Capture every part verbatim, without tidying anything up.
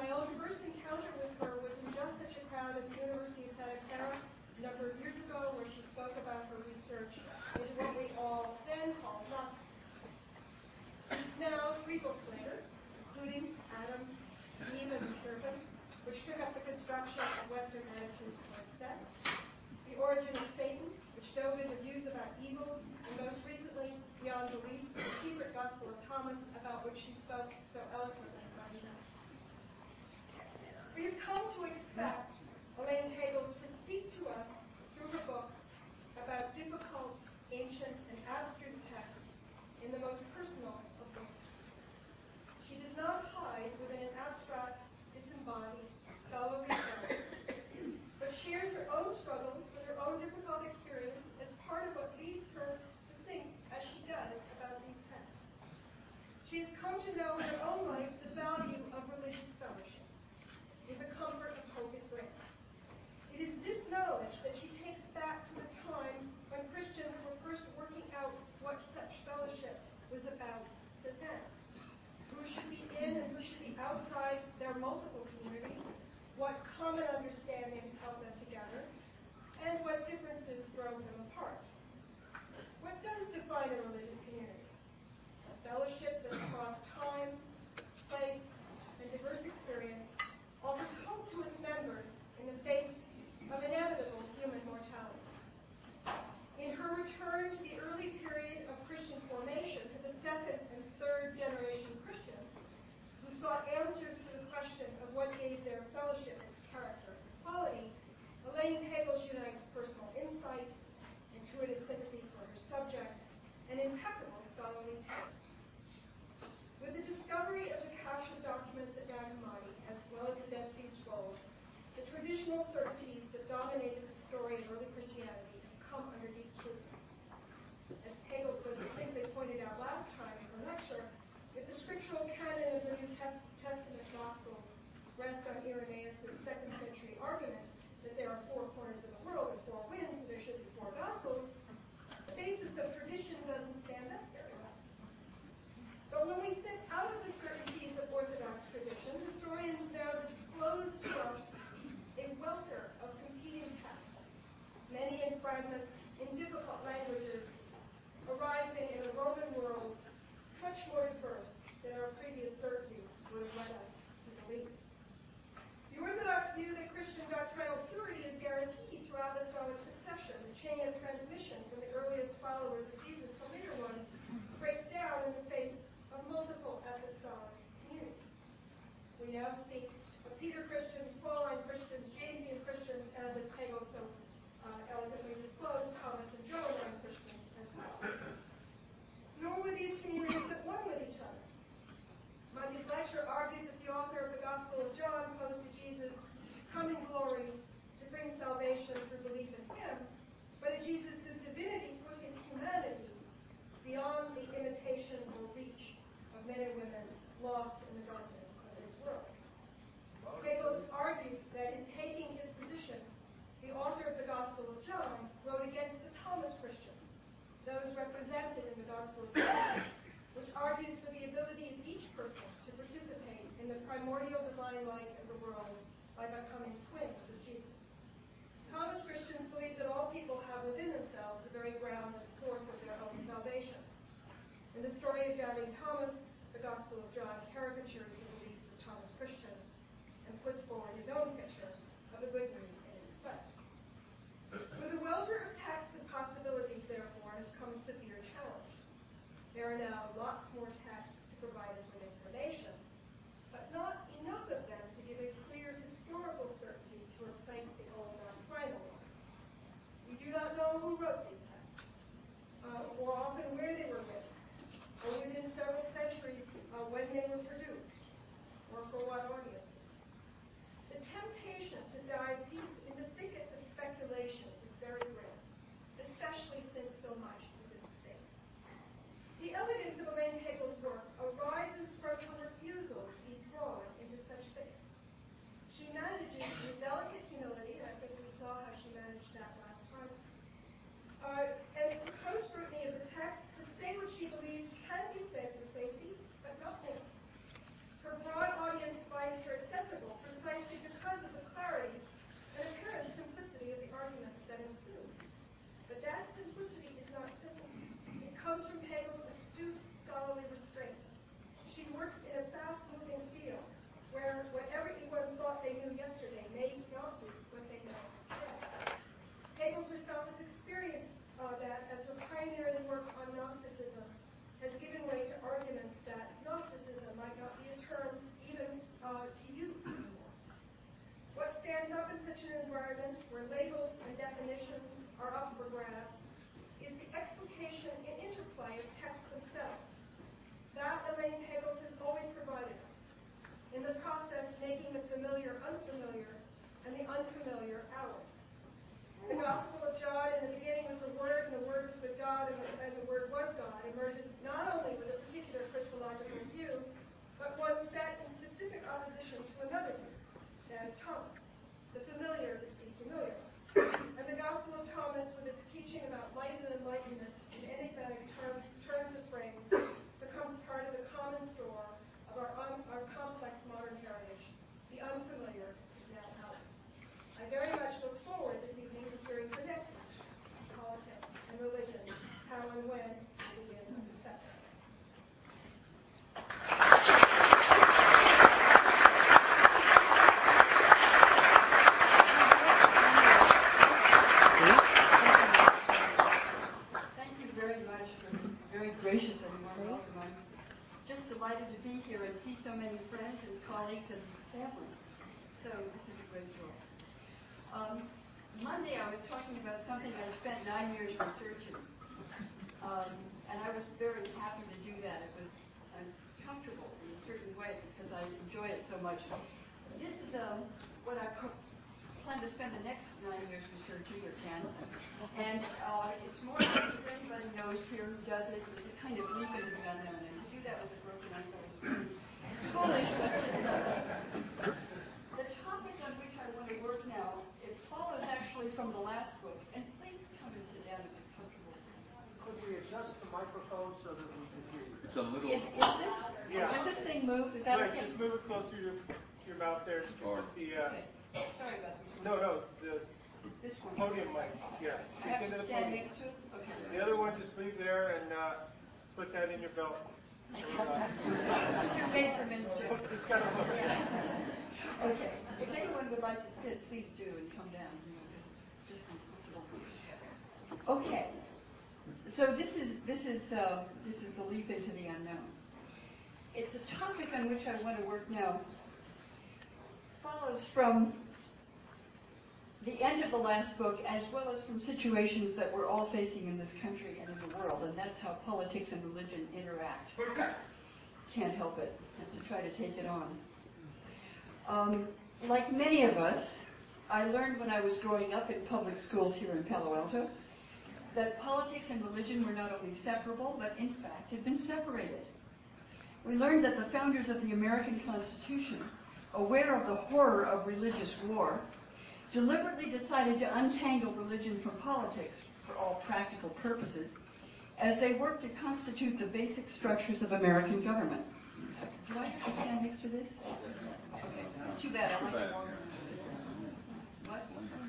my own first encounter with her was in just such a crowd at the University of Santa Clara a number of years ago, where she spoke about her research into what we all then called Gnosticism. Now, three books later, including Adam, Eve, and the Serpent, which took up the construction of Western attitudes towards sex, The Origin of Satan, which dove into views about evil, and most recently, Beyond Belief, the secret gospel of Thomas, about which she spoke so eloquently about us. We have come to expect Elaine Pagels to speak to us through her books about difficult, ancient, and abstruse texts in the most personal of voices. She does not hide within an abstract, disembodied, scholarly tone, but shares her own struggle with her own difficult experience as part of what leads her to think as she does about these texts. She has come to know in her own life the value of religious fellowship, with the comfort of hope it brings. It is this knowledge that she takes back to the time when Christians were first working out what such fellowship was about for them. Who should be in and who should be outside their multiple communities, what common understandings held them together, and what differences drove them apart. What does define a religious community? A fellowship that across time, place, and diverse experience offers hope to its members in the face of inevitable human mortality. In her return to the early period of Christian formation, to the second and third generation Christians, who sought answers to the question of what gave their fellowship its character and quality, Elaine Pagels unites personal insight, intuitive sympathy for her subject, and impeccable scholarly taste. With the discovery of the cache of documents at Nag Hammadi, as well as the Dead Sea Scrolls, the traditional certainties that dominated the story of early Christianity have come under deep scrutiny. As Pagels so succinctly pointed out last time in her lecture, if the scriptural canon of the New Testament Gospels rests on Irenaeus' second century argument that there are four corners of the world and four winds, so there should be four Gospels, the basis of tradition doesn't stand up very well. But when we step out of the certainties of Orthodox tradition, historians now disclose to us a welter of competing texts, many in fragments, in difficult languages, arising in a Roman world much more diverse than our previous certainties would have led us to believe. The Orthodox view that Christian doctrinal purity is guaranteed through apostolic succession, the chain of transmission from the earliest followers of Jesus to later ones, breaks down in the face of multiple apostolic communities. We now speak of Peter Christians, Pauline Christians, Jamesian Christians, and as Pagels so uh, elegantly disclosed, Thomas and Joanine Christians as well. Nor were these communities at one with each other. Monday's lecture argued that the author of the Gospel of John posed to Jesus come in glory to bring salvation through belief in him, but a Jesus whose divinity put his humanity beyond the imitation or reach of men and women lost in the darkness of this world. Pagels argued that in taking his position, the author of the Gospel of John wrote against the Thomas Christians, those represented in the Gospel of John, which argues for the ability of each person to participate in the primordial divine light of the world by becoming twins of Jesus. Thomas Christians believe that all people have within themselves the very ground and source of their own salvation. In the story of doubting Thomas, the Gospel of John caricatures the beliefs of Thomas Christians and puts forward his own picture of the good news in its place. With a welter of texts and possibilities, therefore, has come a severe challenge. There are now lots more texts to provide us with information, but not enough of them to give a clear historical certainty to replace the old doctrinal ones. We do not know who wrote these texts, uh, or often where they were written, or within several centuries uh, when they were produced, or for what audiences. The temptation to dive deep into thickets of speculation is very great, especially since so much is at stake. The elegance so many friends and colleagues and family. So this is a great joy. Um, Monday I was talking about something I spent nine years researching. Um, and I was very happy to do that. It was uncomfortable in a certain way because I enjoy it so much. This is um, what I pro- plan to spend the next nine years researching, or ten. And uh, it's more like, if anybody knows here who does it, it's a kind of leap into the unknown. And to do that with a broken ankle is really foolish, but it's uh, the topic on which I want to work now, it follows actually from the last book. And please come and sit down if it's comfortable. Could we adjust the microphone so that we can hear you? It's a little. Is, is this, Yeah. does this thing move? Is that Right, okay? just move it closer to your mouth there. Or- The, uh, Okay. Sorry about this one. no, no, the This one. podium mic. Yeah, I speak have into to the stand podium. next to it? Okay. The other one, just leave there and uh, put that in your belt. Or, uh, These are made for ministers. it's got a hook. Okay. If anyone would like to sit, please do and come down. You know, it's just uncomfortable. Okay. So this is this is uh, this is the leap into the unknown. It's a topic on which I want to work now. Follows from the end of the last book, as well as from situations that we're all facing in this country and in the world, and that's how politics and religion interact. Can't help it. Have to try to take it on. Um, like many of us, I learned when I was growing up in public schools here in Palo Alto that politics and religion were not only separable, but in fact had been separated. We learned that the founders of the American Constitution, aware of the horror of religious war, deliberately decided to untangle religion from politics for all practical purposes as they worked to constitute the basic structures of American government. Do I have to stand next to this? Okay. Too bad. I like to walk. What?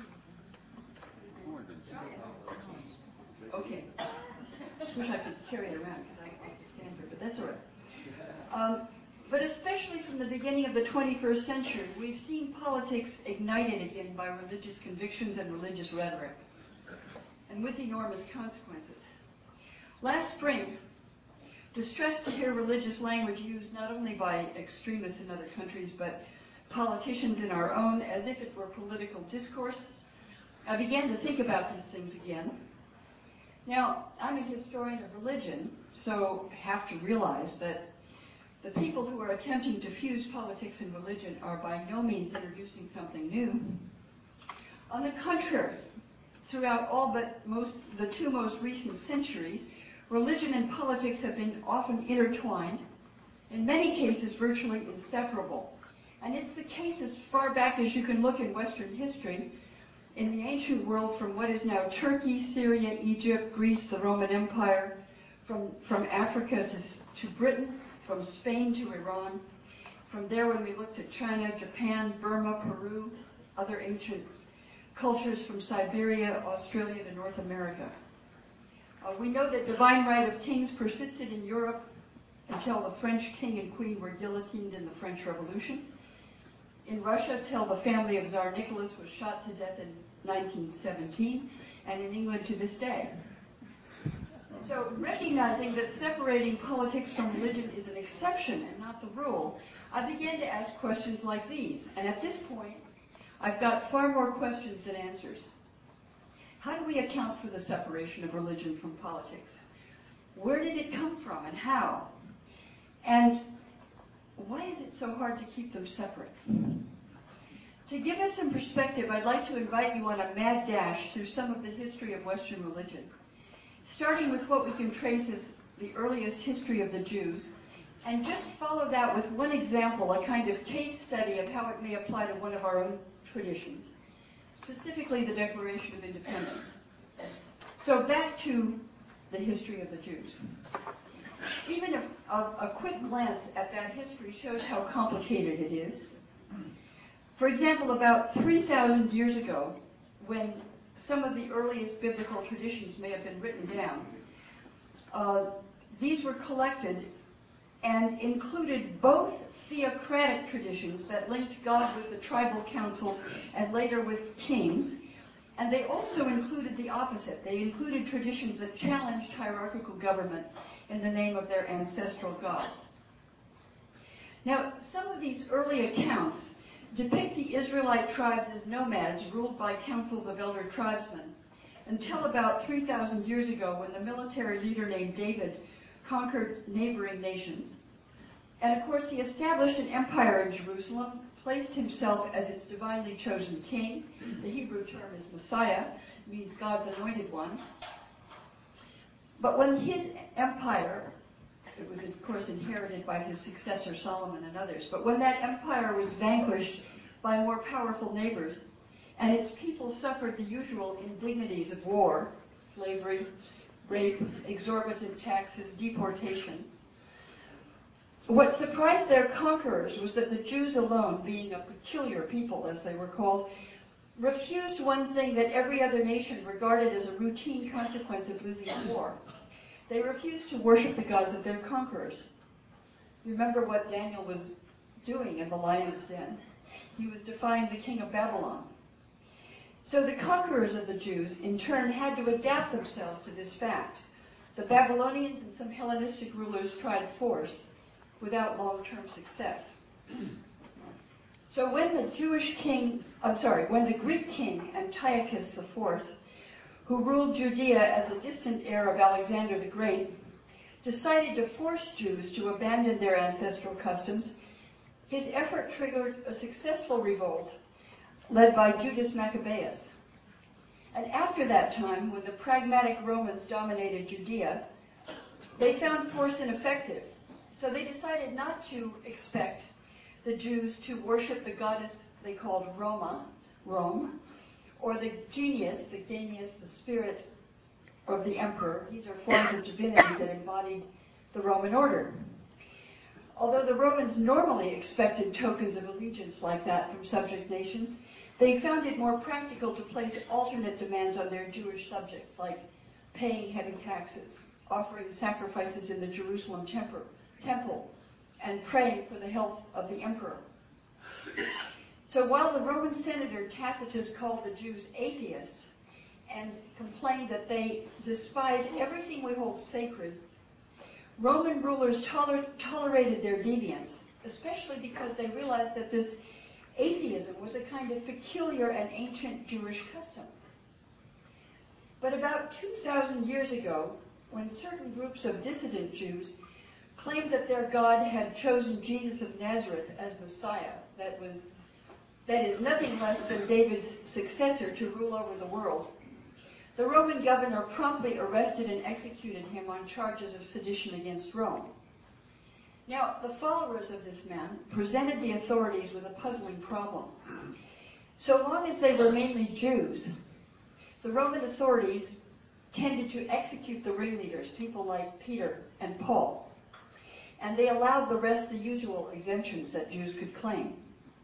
Okay. Just wish I could carry it around because I don't like to stand here, but that's all right. Um, but especially from the beginning of the twenty-first century, we've seen politics ignited again by religious convictions and religious rhetoric, and with enormous consequences. Last spring, distressed to hear religious language used not only by extremists in other countries, but politicians in our own, as if it were political discourse, I began to think about these things again. Now, I'm a historian of religion, so have to realize that the people who are attempting to fuse politics and religion are by no means introducing something new. On the contrary, throughout all but most, the two most recent centuries, religion and politics have been often intertwined, in many cases virtually inseparable. And it's the case as far back as you can look in Western history, in the ancient world from what is now Turkey, Syria, Egypt, Greece, the Roman Empire, from, from Africa to, to Britain, from Spain to Iran. From there, when we looked at China, Japan, Burma, Peru, other ancient cultures from Siberia, Australia to North America. Uh, we know that divine right of kings persisted in Europe until the French king and queen were guillotined in the French Revolution. In Russia, till the family of Tsar Nicholas was shot to death in nineteen seventeen, and in England to this day. So, recognizing that separating politics from religion is an exception and not the rule, I began to ask questions like these. And at this point, I've got far more questions than answers. How do we account for the separation of religion from politics? Where did it come from and how? And why is it so hard to keep them separate? To give us some perspective, I'd like to invite you on a mad dash through some of the history of Western religion, starting with what we can trace as the earliest history of the Jews, and just follow that with one example, a kind of case study of how it may apply to one of our own traditions, specifically the Declaration of Independence. So back to the history of the Jews. Even a, a, a quick glance at that history shows how complicated it is. For example, about three thousand years ago, when some of the earliest biblical traditions may have been written down, uh, these were collected and included both theocratic traditions that linked God with the tribal councils and later with kings, and they also included the opposite. They included traditions that challenged hierarchical government in the name of their ancestral God. Now, some of these early accounts depict the Israelite tribes as nomads ruled by councils of elder tribesmen until about three thousand years ago when the military leader named David conquered neighboring nations. And of course, he established an empire in Jerusalem, placed himself as its divinely chosen king. The Hebrew term is Messiah, means God's anointed one. But when his empire, it was of course inherited by his successor Solomon and others, but when that empire was vanquished by more powerful neighbors, and its people suffered the usual indignities of war, slavery, rape, exorbitant taxes, deportation, what surprised their conquerors was that the Jews alone, being a peculiar people as they were called, refused one thing that every other nation regarded as a routine consequence of losing a war. They refused to worship the gods of their conquerors. Remember what Daniel was doing in the lion's den. He was defying the king of Babylon. So the conquerors of the Jews, in turn, had to adapt themselves to this fact. The Babylonians and some Hellenistic rulers tried force without long-term success. So when the Jewish king, I'm sorry, when the Greek king Antiochus the Fourth, who ruled Judea as a distant heir of Alexander the Great, decided to force Jews to abandon their ancestral customs, his effort triggered a successful revolt led by Judas Maccabeus. And after that time, when the pragmatic Romans dominated Judea, they found force ineffective. So they decided not to expect the Jews to worship the goddess they called Roma, Rome, or the genius, the genius, the spirit of the emperor. These are forms of divinity that embodied the Roman order. Although the Romans normally expected tokens of allegiance like that from subject nations, they found it more practical to place alternate demands on their Jewish subjects, like paying heavy taxes, offering sacrifices in the Jerusalem temple, temple, and praying for the health of the emperor. So while the Roman senator Tacitus called the Jews atheists and complained that they despise everything we hold sacred, Roman rulers toler- tolerated their deviance, especially because they realized that this atheism was a kind of peculiar and ancient Jewish custom. But about two thousand years ago, when certain groups of dissident Jews claimed that their God had chosen Jesus of Nazareth as Messiah, that was, that is nothing less than David's successor to rule over the world, the Roman governor promptly arrested and executed him on charges of sedition against Rome. Now, the followers of this man presented the authorities with a puzzling problem. So long as they were mainly Jews, the Roman authorities tended to execute the ringleaders, people like Peter and Paul, and they allowed the rest the usual exemptions that Jews could claim.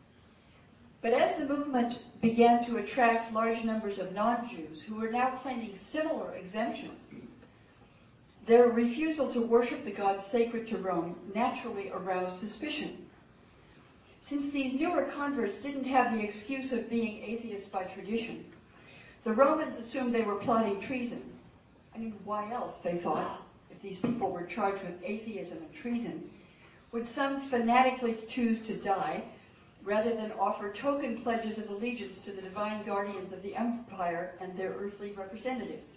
But as the movement began to attract large numbers of non-Jews who were now claiming similar exemptions, their refusal to worship the gods sacred to Rome naturally aroused suspicion. Since these newer converts didn't have the excuse of being atheists by tradition, the Romans assumed they were plotting treason. I mean, why else, they thought, if these people were charged with atheism and treason, would some fanatically choose to die rather than offer token pledges of allegiance to the divine guardians of the empire and their earthly representatives?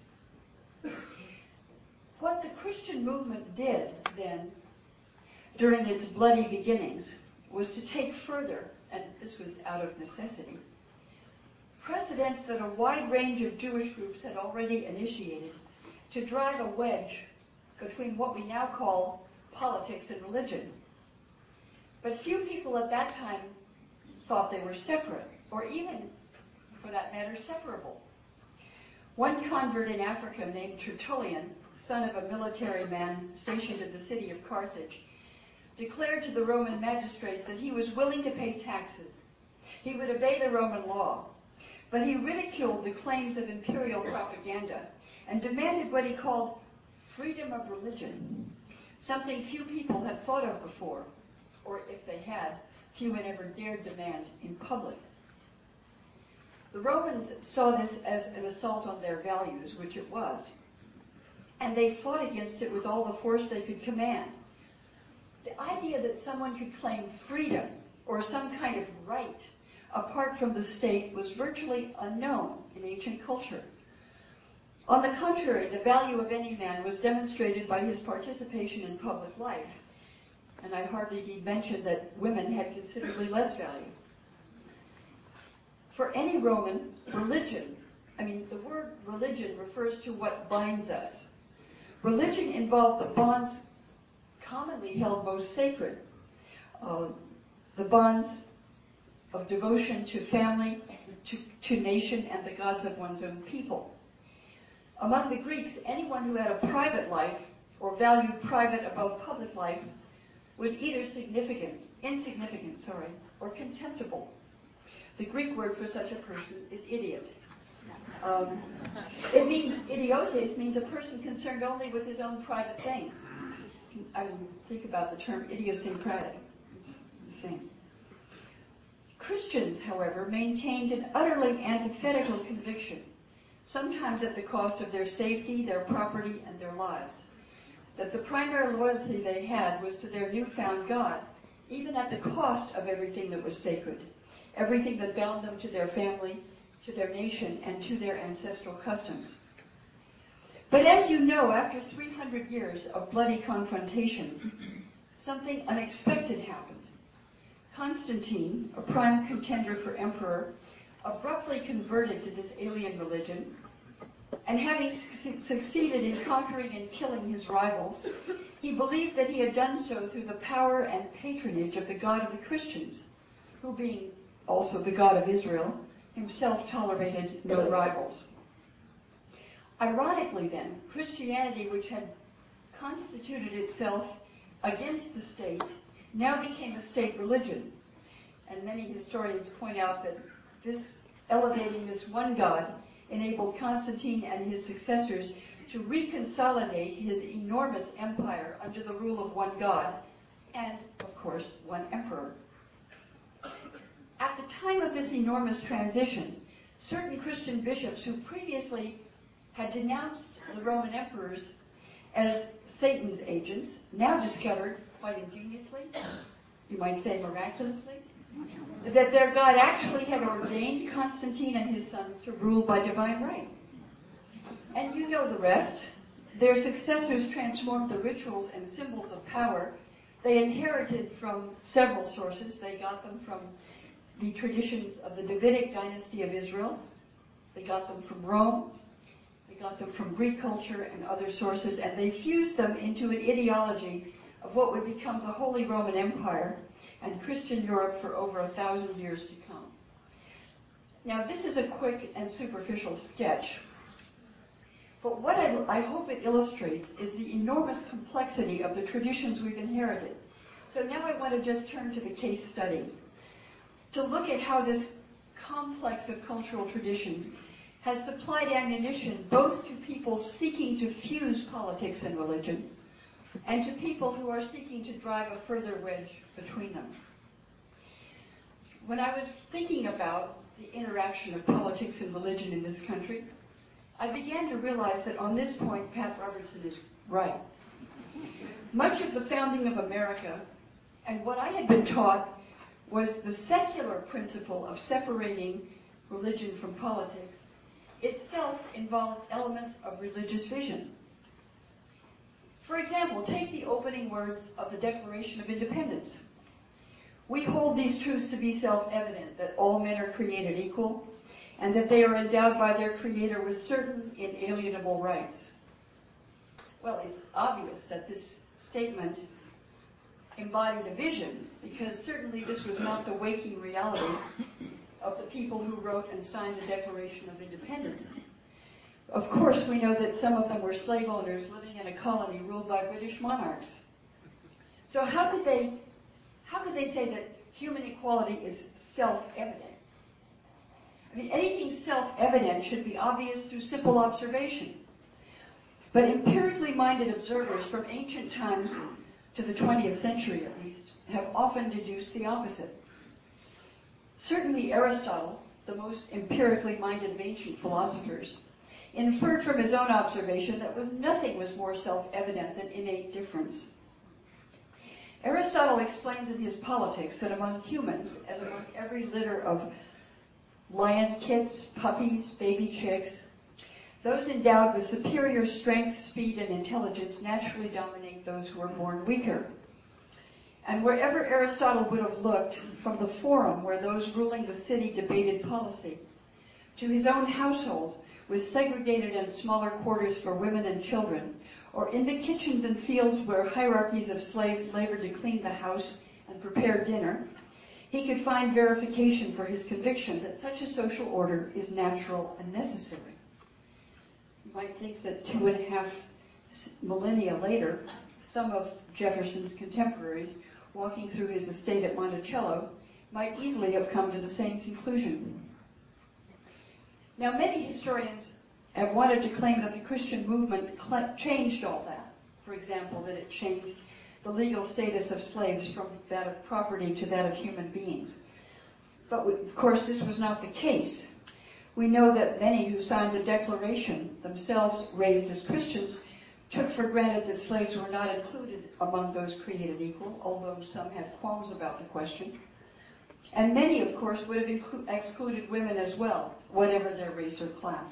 What the Christian movement did then, during its bloody beginnings, was to take further, and this was out of necessity, precedents that a wide range of Jewish groups had already initiated to drive a wedge between what we now call politics and religion. But few people at that time thought they were separate, or even, for that matter, separable. One convert in Africa named Tertullian, son of a military man stationed in the city of Carthage, declared to the Roman magistrates that he was willing to pay taxes. He would obey the Roman law, but he ridiculed the claims of imperial propaganda and demanded what he called freedom of religion, something few people had thought of before, or if they had, few had ever dared demand in public. The Romans saw this as an assault on their values, which it was, and they fought against it with all the force they could command. the idea that someone could claim freedom or some kind of right apart from the state was virtually unknown in ancient culture. On the contrary, the value of any man was demonstrated by his participation in public life. And I hardly need mention that women had considerably less value. For any Roman, religion, I mean, the word religion refers to what binds us. Religion involved the bonds commonly held most sacred, uh, the bonds of devotion to family, to, to nation, and the gods of one's own people. Among the Greeks, anyone who had a private life or valued private above public life was either significant, insignificant, sorry, or contemptible. The Greek word for such a person is idiot. Um, it means, idiotes means a person concerned only with his own private things. I mean, think about the term idiosyncratic. It's the same. Christians, however, maintained an utterly antithetical conviction, sometimes at the cost of their safety, their property, and their lives, that the primary loyalty they had was to their newfound God, even at the cost of everything that was sacred, everything that bound them to their family, to their nation, and to their ancestral customs. But as you know, after three hundred years of bloody confrontations, something unexpected happened. Constantine, a prime contender for emperor, abruptly converted to this alien religion, and having su- succeeded in conquering and killing his rivals, he believed that he had done so through the power and patronage of the God of the Christians, who, being also the God of Israel, himself tolerated no rivals. Ironically then, Christianity, which had constituted itself against the state, now became a state religion. And many historians point out that this elevating this one God enabled Constantine and his successors to reconsolidate his enormous empire under the rule of one God and, of course, one emperor. At the time of this enormous transition, certain Christian bishops who previously had denounced the Roman emperors as Satan's agents now discovered, quite ingeniously, you might say miraculously, that their God actually had ordained Constantine and his sons to rule by divine right. And you know the rest. Their successors transformed the rituals and symbols of power they inherited from several sources. They got them from the traditions of the Davidic dynasty of Israel. They got them from Rome. They got them from Greek culture and other sources, and they fused them into an ideology of what would become the Holy Roman Empire and Christian Europe for over a thousand years to come. Now, this is a quick and superficial sketch, but what I, I hope it illustrates is the enormous complexity of the traditions we've inherited. So now I want to just turn to the case study to look at how this complex of cultural traditions has supplied ammunition both to people seeking to fuse politics and religion and to people who are seeking to drive a further wedge between them. When I was thinking about the interaction of politics and religion in this country, I began to realize that on this point, Pat Robertson is right. Much of the founding of America and what I had been taught was the secular principle of separating religion from politics itself involves elements of religious vision. For example, take the opening words of the Declaration of Independence. We hold these truths to be self-evident, that all men are created equal, and that they are endowed by their Creator with certain inalienable rights. Well, it's obvious that this statement embodied a vision, because certainly this was not the waking reality of the people who wrote and signed the Declaration of Independence. Of course, we know that some of them were slave owners living in a colony ruled by British monarchs. So how could they, how could they say that human equality is self-evident? I mean, anything self-evident should be obvious through simple observation. But empirically minded observers from ancient times to the twentieth century at least have often deduced the opposite. Certainly Aristotle, the most empirically minded of ancient philosophers, inferred from his own observation that was nothing was more self-evident than innate difference. Aristotle explains in his Politics that among humans, as among every litter of lion kits, puppies, baby chicks, those endowed with superior strength, speed, and intelligence naturally dominate those who are born weaker. And wherever Aristotle would have looked, from the forum where those ruling the city debated policy, to his own household with segregated and smaller quarters for women and children, or in the kitchens and fields where hierarchies of slaves labored to clean the house and prepare dinner, he could find verification for his conviction that such a social order is natural and necessary. You might think that two and a half millennia later, some of Jefferson's contemporaries, walking through his estate at Monticello, might easily have come to the same conclusion. Now, many historians have wanted to claim that the Christian movement cl- changed all that. For example, that it changed the legal status of slaves from that of property to that of human beings. But we, of course, this was not the case. We know that many who signed the Declaration, themselves raised as Christians, took for granted that slaves were not included among those created equal, although some had qualms about the question. And many, of course, would have inclu- excluded women as well, whatever their race or class.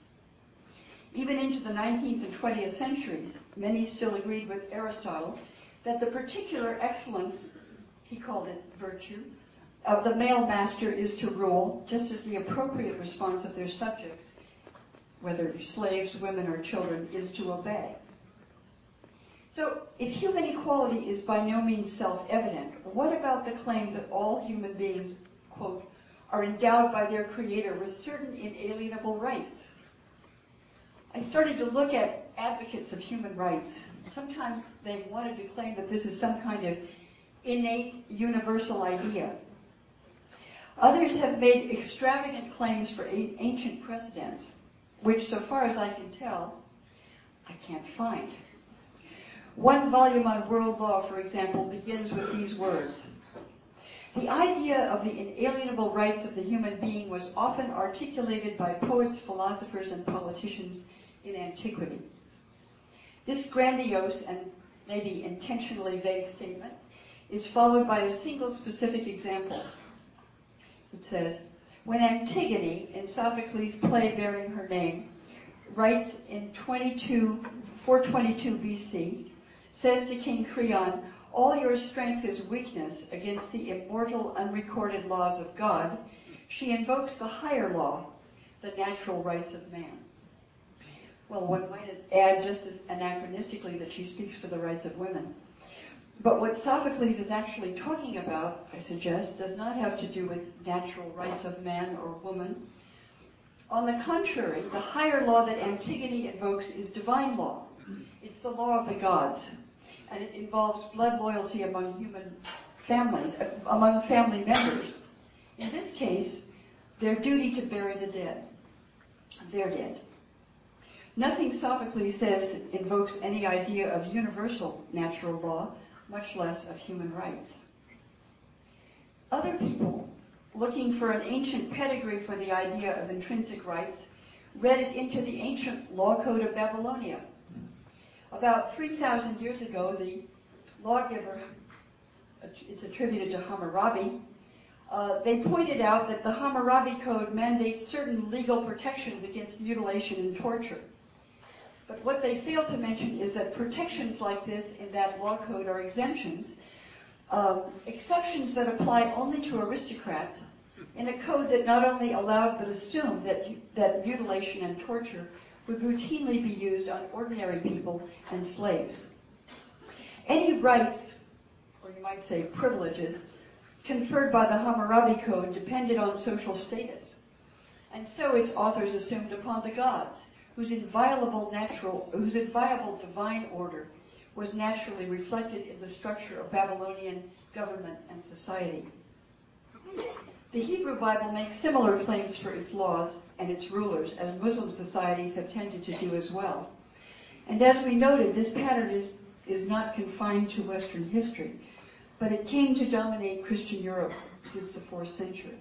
Even into the nineteenth and twentieth centuries, many still agreed with Aristotle that the particular excellence, he called it virtue, of the male master is to rule, just as the appropriate response of their subjects, whether slaves, women, or children, is to obey. So, if human equality is by no means self-evident, what about the claim that all human beings, quote, are endowed by their Creator with certain inalienable rights? I started to look at advocates of human rights. Sometimes they wanted to claim that this is some kind of innate, universal idea. Others have made extravagant claims for ancient precedents, which, so far as I can tell, I can't find. One volume on world law, for example, begins with these words. The idea of the inalienable rights of the human being was often articulated by poets, philosophers, and politicians in antiquity. This grandiose and maybe intentionally vague statement is followed by a single specific example. It says, when Antigone, in Sophocles' play bearing her name, writes in four twenty-two B C, says to King Creon, all your strength is weakness against the immortal, unrecorded laws of God, she invokes the higher law, the natural rights of man. Well, one might add just as anachronistically that she speaks for the rights of women. But what Sophocles is actually talking about, I suggest, does not have to do with natural rights of man or woman. On the contrary, the higher law that Antigone invokes is divine law. It's the law of the gods. And it involves blood loyalty among human families, among family members. In this case, their duty to bury the dead. They're dead. Nothing Sophocles says invokes any idea of universal natural law, much less of human rights. Other people, looking for an ancient pedigree for the idea of intrinsic rights, read it into the ancient law code of Babylonia. About three thousand years ago, the lawgiver, it's attributed to Hammurabi, uh, they pointed out that the Hammurabi Code mandates certain legal protections against mutilation and torture. But what they fail to mention is that protections like this in that law code are exemptions, um, exceptions that apply only to aristocrats in a code that not only allowed but assumed that, that mutilation and torture would routinely be used on ordinary people and slaves. Any rights, or you might say privileges, conferred by the Hammurabi Code depended on social status, and so its authors assumed upon the gods, whose inviolable natural, whose inviolable divine order was naturally reflected in the structure of Babylonian government and society. The Hebrew Bible makes similar claims for its laws and its rulers, as Muslim societies have tended to do as well. And as we noted, this pattern is, is not confined to Western history, but it came to dominate Christian Europe since the fourth century.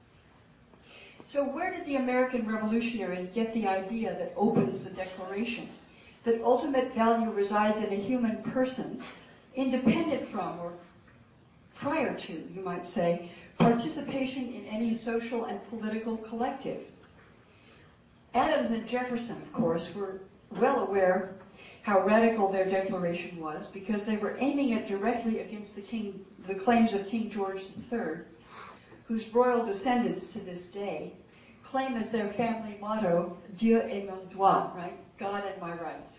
So where did the American revolutionaries get the idea that opens the Declaration, that ultimate value resides in a human person, independent from, or prior to, you might say, participation in any social and political collective. Adams and Jefferson, of course, were well aware how radical their declaration was, because they were aiming it directly against the king, the claims of King George the Third, whose royal descendants to this day claim as their family motto, Dieu et mon droit, right? God and my rights.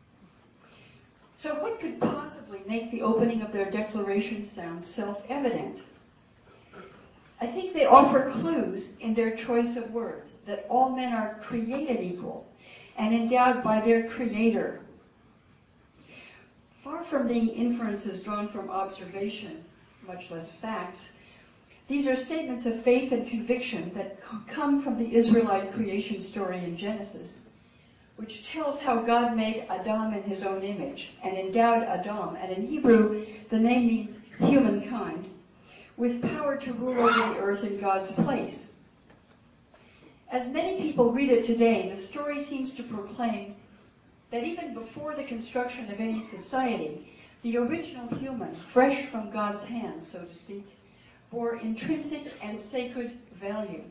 So what could possibly make the opening of their declaration sound self-evident? I think they offer clues in their choice of words, that all men are created equal and endowed by their Creator. Far from being inferences drawn from observation, much less facts, these are statements of faith and conviction that come from the Israelite creation story in Genesis, which tells how God made Adam in his own image and endowed Adam, and in Hebrew the name means humankind, with power to rule over the earth in God's place. As many people read it today, the story seems to proclaim that even before the construction of any society, the original human, fresh from God's hands, so to speak, bore intrinsic and sacred value.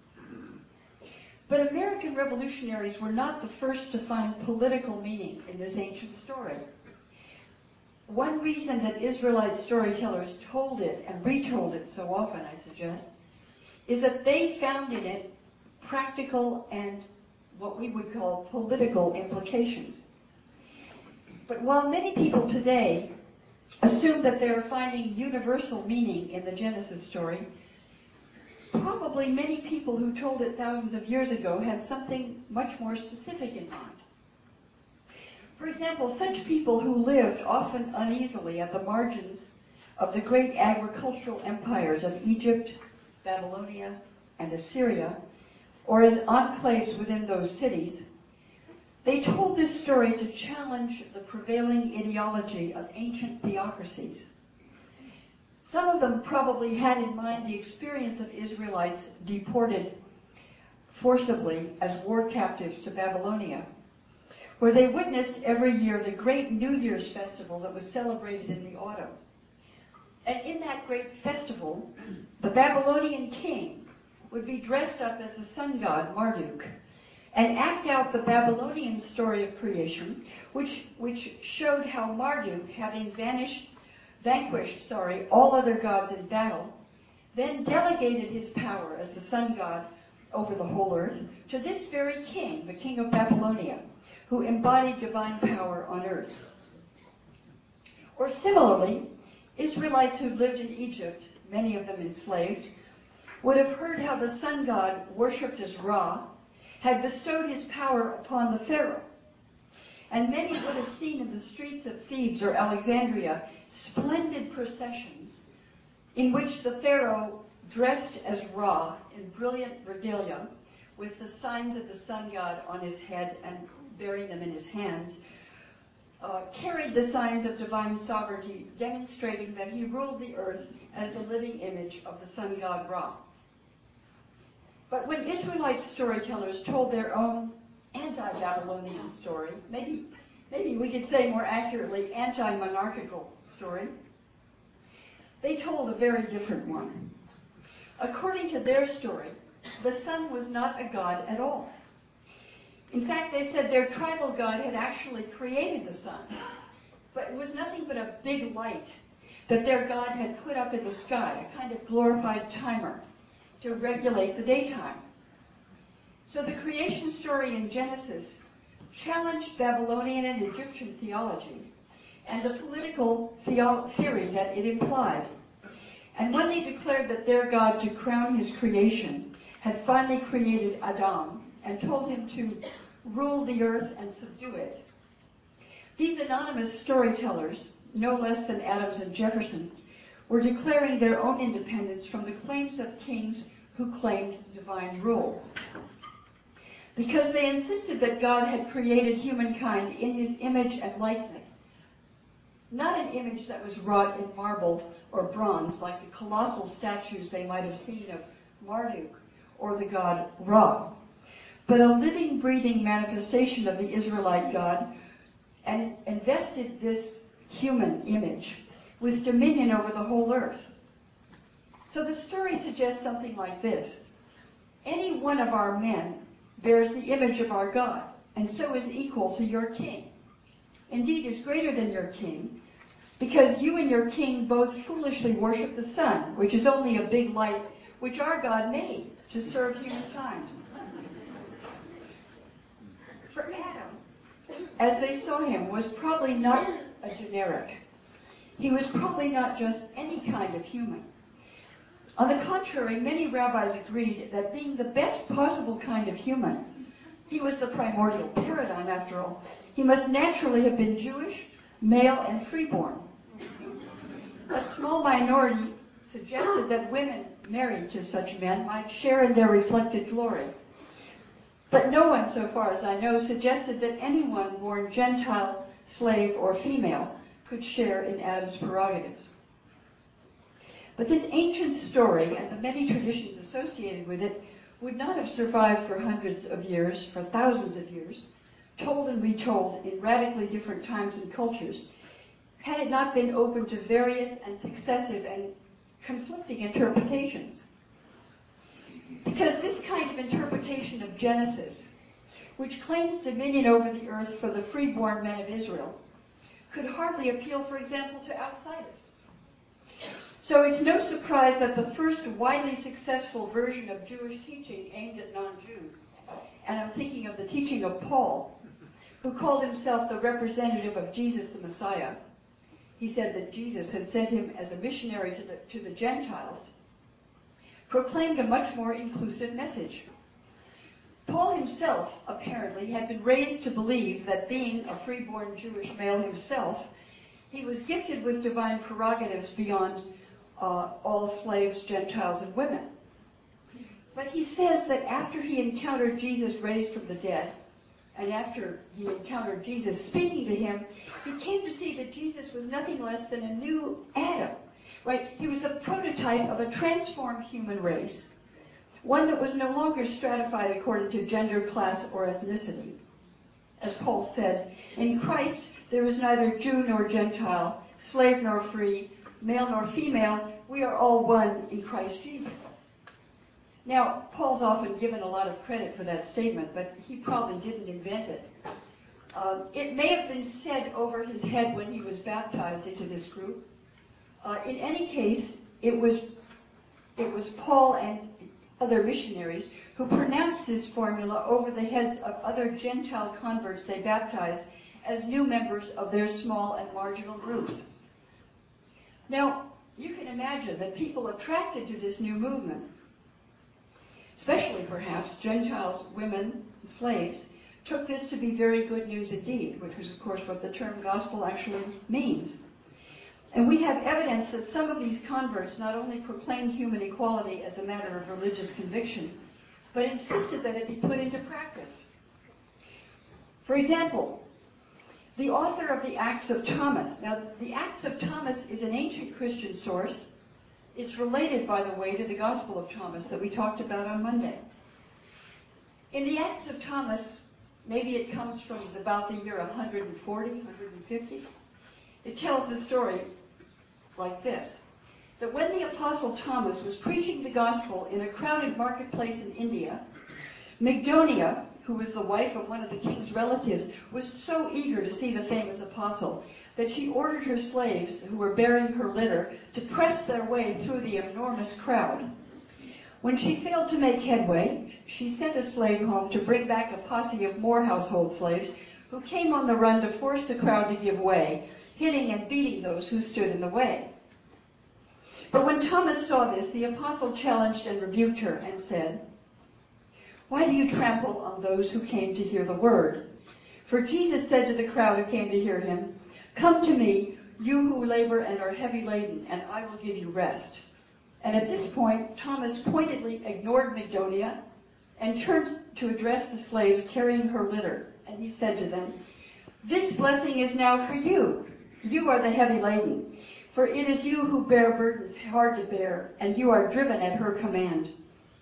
But American revolutionaries were not the first to find political meaning in this ancient story. One reason that Israelite storytellers told it and retold it so often, I suggest, is that they found in it practical and what we would call political implications. But while many people today assume that they are finding universal meaning in the Genesis story, probably many people who told it thousands of years ago had something much more specific in mind. For example, such people who lived often uneasily at the margins of the great agricultural empires of Egypt, Babylonia, and Assyria, or as enclaves within those cities, they told this story to challenge the prevailing ideology of ancient theocracies. Some of them probably had in mind the experience of Israelites deported forcibly as war captives to Babylonia, where they witnessed every year the great New Year's festival that was celebrated in the autumn. And in that great festival, the Babylonian king would be dressed up as the sun god Marduk and act out the Babylonian story of creation, which, which showed how Marduk, having vanished, vanquished sorry, all other gods in battle, then delegated his power as the sun god over the whole earth to this very king, the king of Babylonia, who embodied divine power on earth. Or similarly, Israelites who lived in Egypt, many of them enslaved, would have heard how the sun god, worshipped as Ra, had bestowed his power upon the Pharaoh. And many would have seen in the streets of Thebes or Alexandria splendid processions in which the Pharaoh, dressed as Ra in brilliant regalia, with the signs of the sun god on his head and bearing them in his hands, uh, carried the signs of divine sovereignty, demonstrating that he ruled the earth as the living image of the sun god Ra. But when Israelite storytellers told their own anti-Babylonian story, maybe, maybe we could say more accurately anti-monarchical story, they told a very different one. According to their story, the sun was not a god at all. In fact, they said their tribal god had actually created the sun, but it was nothing but a big light that their god had put up in the sky, a kind of glorified timer to regulate the daytime. So the creation story in Genesis challenged Babylonian and Egyptian theology and the political theo- theory that it implied. And when they declared that their God, to crown his creation, had finally created Adam and told him to rule the earth and subdue it, these anonymous storytellers, no less than Adams and Jefferson, were declaring their own independence from the claims of kings who claimed divine rule. Because they insisted that God had created humankind in his image and likeness, not an image that was wrought in marble or bronze like the colossal statues they might have seen of Marduk or the god Ra, but a living, breathing manifestation of the Israelite God, and invested this human image with dominion over the whole earth. So the story suggests something like this. Any one of our men bears the image of our God, and so is equal to your king. Indeed, is greater than your king, because you and your king both foolishly worship the sun, which is only a big light which our God made to serve humankind. For Adam, as they saw him, was probably not a generic. He was probably not just any kind of human. On the contrary, many rabbis agreed that being the best possible kind of human, he was the primordial paradigm after all, he must naturally have been Jewish, male, and freeborn. A small minority suggested that women married to such men might share in their reflected glory. But no one, so far as I know, suggested that anyone born Gentile, slave, or female could share in Adam's prerogatives. But this ancient story and the many traditions associated with it would not have survived for hundreds of years, for thousands of years, told and retold in radically different times and cultures, had it not been open to various and successive and conflicting interpretations. Because this kind of interpretation of Genesis, which claims dominion over the earth for the freeborn men of Israel, could hardly appeal, for example, to outsiders. So it's no surprise that the first widely successful version of Jewish teaching aimed at non-Jews, and I'm thinking of the teaching of Paul, who called himself the representative of Jesus the Messiah. He said that Jesus had sent him as a missionary to the, to the Gentiles, proclaimed a much more inclusive message. Paul himself, apparently, had been raised to believe that being a freeborn Jewish male himself, he was gifted with divine prerogatives beyond uh, all slaves, Gentiles, and women. But he says that after he encountered Jesus raised from the dead, and after he encountered Jesus speaking to him, he came to see that Jesus was nothing less than a new Adam. Right? He was a prototype of a transformed human race, one that was no longer stratified according to gender, class, or ethnicity. As Paul said, in Christ there is neither Jew nor Gentile, slave nor free, male nor female. We are all one in Christ Jesus. Now, Paul's often given a lot of credit for that statement, but he probably didn't invent it. Uh, it may have been said over his head when he was baptized into this group. Uh, in any case, it was it was Paul and other missionaries who pronounced this formula over the heads of other Gentile converts they baptized as new members of their small and marginal groups. Now, you can imagine that people attracted to this new movement, especially perhaps Gentiles, women, and slaves, took this to be very good news indeed, which was, of course, what the term gospel actually means. And we have evidence that some of these converts not only proclaimed human equality as a matter of religious conviction, but insisted that it be put into practice. For example, the author of the Acts of Thomas. Now, the Acts of Thomas is an ancient Christian source. It's related, by the way, to the Gospel of Thomas that we talked about on Monday. In the Acts of Thomas, maybe it comes from about the year one forty, one fifty, it tells the story like this, that when the Apostle Thomas was preaching the gospel in a crowded marketplace in India, Mygdonia, who was the wife of one of the king's relatives, was so eager to see the famous apostle that she ordered her slaves, who were bearing her litter, to press their way through the enormous crowd. When she failed to make headway, she sent a slave home to bring back a posse of more household slaves who came on the run to force the crowd to give way, hitting and beating those who stood in the way. But when Thomas saw this, the apostle challenged and rebuked her and said, "Why do you trample on those who came to hear the word?" For Jesus said to the crowd who came to hear him, "Come to me, you who labor and are heavy laden, and I will give you rest." And at this point, Thomas pointedly ignored Mygdonia and turned to address the slaves carrying her litter. And he said to them, "This blessing is now for you. You are the heavy laden, for it is you who bear burdens hard to bear, and you are driven at her command.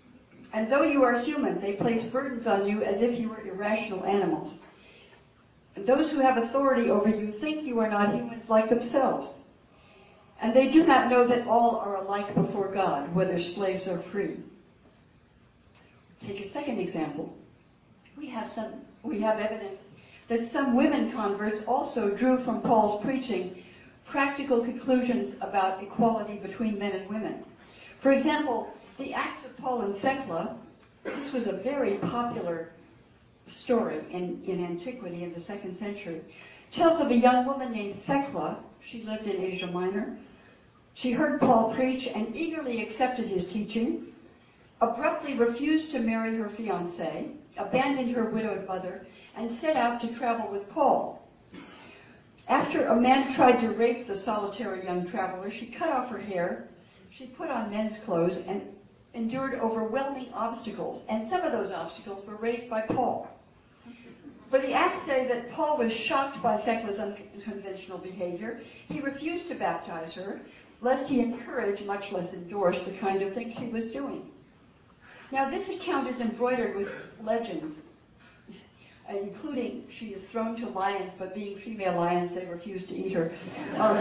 And though you are human, they place burdens on you as if you were irrational animals." Those who have authority over you think you are not humans like themselves, and they do not know that all are alike before God, whether slaves or free. Take a second example. We have some, we have evidence that some women converts also drew from Paul's preaching practical conclusions about equality between men and women. For example, the Acts of Paul and Thecla, this was a very popular story in, in antiquity in the second century, tells of a young woman named Thecla. She lived in Asia Minor. She heard Paul preach and eagerly accepted his teaching, abruptly refused to marry her fiancé, abandoned her widowed mother, and set out to travel with Paul. After a man tried to rape the solitary young traveler, she cut off her hair, she put on men's clothes, and endured overwhelming obstacles, and some of those obstacles were raised by Paul. But the Acts say that Paul was shocked by Thecla's unconventional behavior. He refused to baptize her, lest he encourage, much less endorse, the kind of thing she was doing. Now, this account is embroidered with legends, including she is thrown to lions, but being female lions, they refuse to eat her. Um,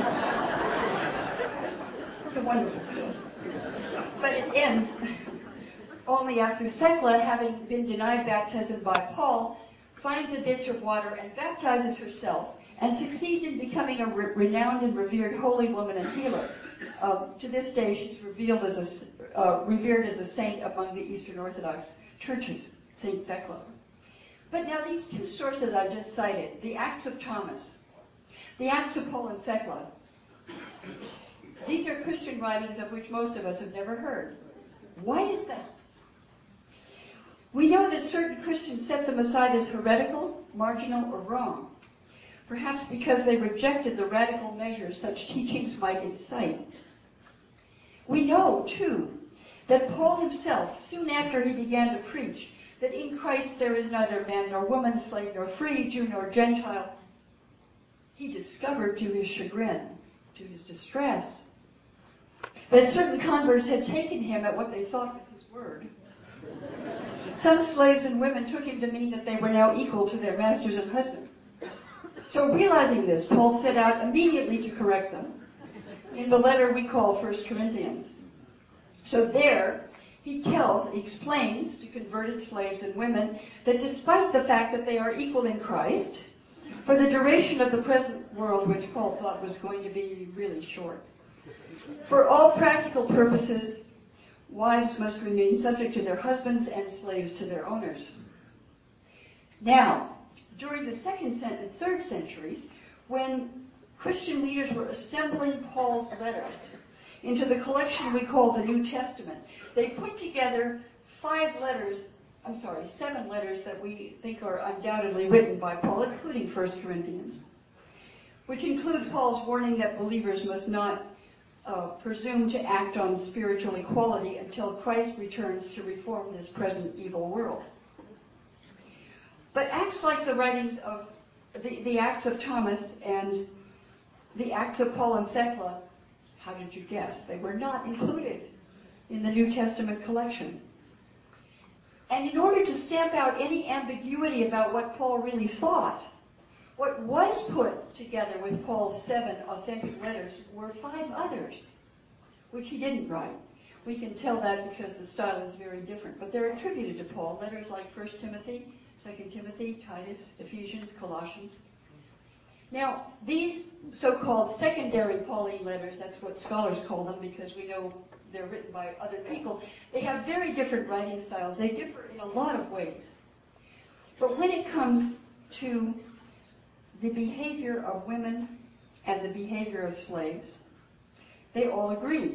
it's a wonderful story. But it ends only after Thecla, having been denied baptism by Paul, finds a ditch of water and baptizes herself and succeeds in becoming a re- renowned and revered holy woman and healer. Uh, to this day, she's revealed as a, uh, revered as a saint among the Eastern Orthodox churches, Saint Thecla. But now these two sources I just cited, the Acts of Thomas, the Acts of Paul and Thecla, these are Christian writings of which most of us have never heard. Why is that? We know that certain Christians set them aside as heretical, marginal, or wrong, perhaps because they rejected the radical measures such teachings might incite. We know, too, that Paul himself, soon after he began to preach, that in Christ there is neither man nor woman, slave nor free, Jew nor Gentile, he discovered to his chagrin, to his distress, that certain converts had taken him at what they thought was his word. Some slaves and women took him to mean that they were now equal to their masters and husbands. So realizing this, Paul set out immediately to correct them in the letter we call First Corinthians. So there, he tells, he explains to converted slaves and women that despite the fact that they are equal in Christ, for the duration of the present world, which Paul thought was going to be really short, for all practical purposes, wives must remain subject to their husbands and slaves to their owners. Now, during the second and third centuries, when Christian leaders were assembling Paul's letters into the collection we call the New Testament, they put together five letters, I'm sorry, seven letters that we think are undoubtedly written by Paul, including First Corinthians, which includes Paul's warning that believers must not uh, presume to act on spiritual equality until Christ returns to reform this present evil world. But acts like the writings of the, the Acts of Thomas and the Acts of Paul and Thecla, how did you guess? They were not included in the New Testament collection. And in order to stamp out any ambiguity about what Paul really thought, what was put together with Paul's seven authentic letters were five others, which he didn't write. We can tell that because the style is very different, but they're attributed to Paul. Letters like First Timothy, Second Timothy, Titus, Ephesians, Colossians. Now, these so-called secondary Pauline letters, that's what scholars call them because we know they're written by other people, they have very different writing styles. They differ in a lot of ways. But when it comes to the behavior of women and the behavior of slaves, they all agree.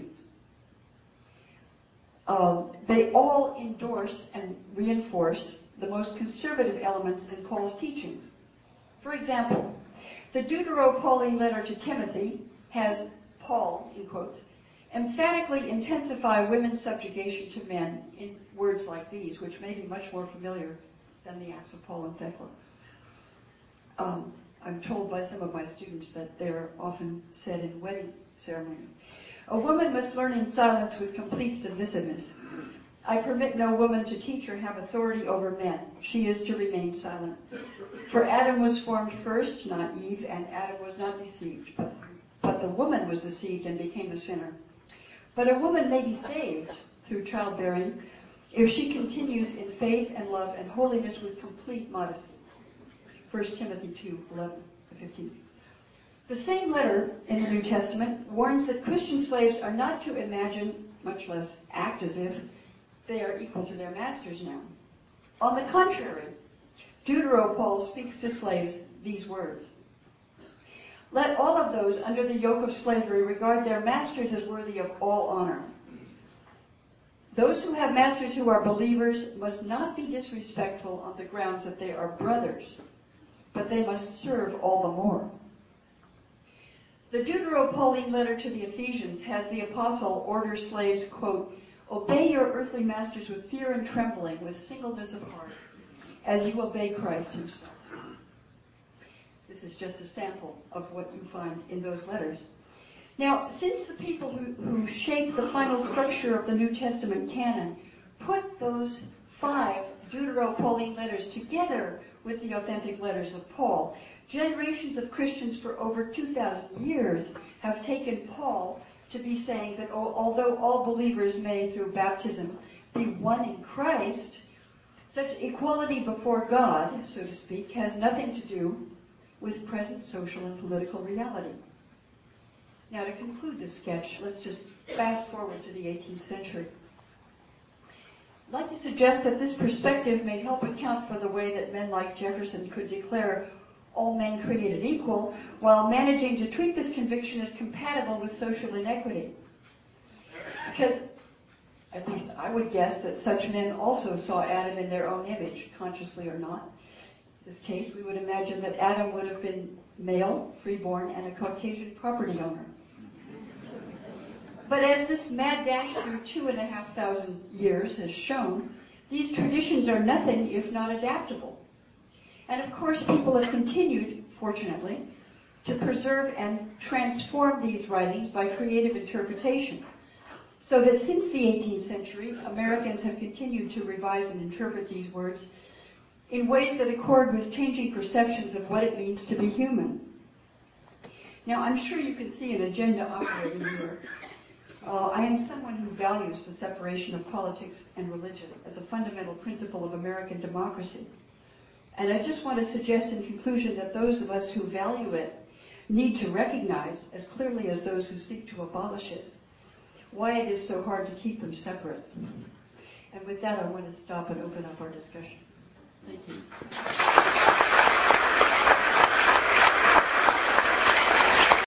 Uh, they all endorse and reinforce the most conservative elements in Paul's teachings. For example, the Deutero-Pauline letter to Timothy has Paul, in quotes, emphatically intensify women's subjugation to men in words like these, which may be much more familiar than the Acts of Paul and Thecla. Um, I'm told by some of my students that they're often said in wedding ceremony. A woman must learn in silence with complete submissiveness. I permit no woman to teach or have authority over men. She is to remain silent. For Adam was formed first, not Eve, and Adam was not deceived, but, but the woman was deceived and became a sinner. But a woman may be saved through childbearing if she continues in faith and love and holiness with complete modesty. First Timothy two, eleven to fifteen. The same letter in the New Testament warns that Christian slaves are not to imagine, much less act as if, they are equal to their masters now. On the contrary, Deutero-Paul speaks to slaves these words. Let all of those under the yoke of slavery regard their masters as worthy of all honor. Those who have masters who are believers must not be disrespectful on the grounds that they are brothers, but they must serve all the more. The Deutero-Pauline letter to the Ephesians has the apostle order slaves, quote, obey your earthly masters with fear and trembling, with singleness of heart, as you obey Christ himself. This is just a sample of what you find in those letters. Now, since the people who, who shaped the final structure of the New Testament canon put those five Deutero-Pauline letters together with the authentic letters of Paul, generations of Christians for over two thousand years have taken Paul to be saying that although all believers may, through baptism, be one in Christ, such equality before God, so to speak, has nothing to do with present social and political reality. Now, to conclude this sketch, let's just fast forward to the eighteenth century. I'd like to suggest that this perspective may help account for the way that men like Jefferson could declare all men created equal, while managing to treat this conviction as compatible with social inequity. Because, at least I would guess, that such men also saw Adam in their own image, consciously or not. In this case, we would imagine that Adam would have been male, freeborn, and a Caucasian property owner. But as this mad dash through two and a half thousand years has shown, these traditions are nothing if not adaptable. And of course, people have continued, fortunately, to preserve and transform these writings by creative interpretation. So that since the eighteenth century, Americans have continued to revise and interpret these words in ways that accord with changing perceptions of what it means to be human. Now, I'm sure you can see an agenda operating here. Uh, I am someone who values the separation of politics and religion as a fundamental principle of American democracy. And I just want to suggest in conclusion that those of us who value it need to recognize, as clearly as those who seek to abolish it, why it is so hard to keep them separate. And with that, I want to stop and open up our discussion. Thank you.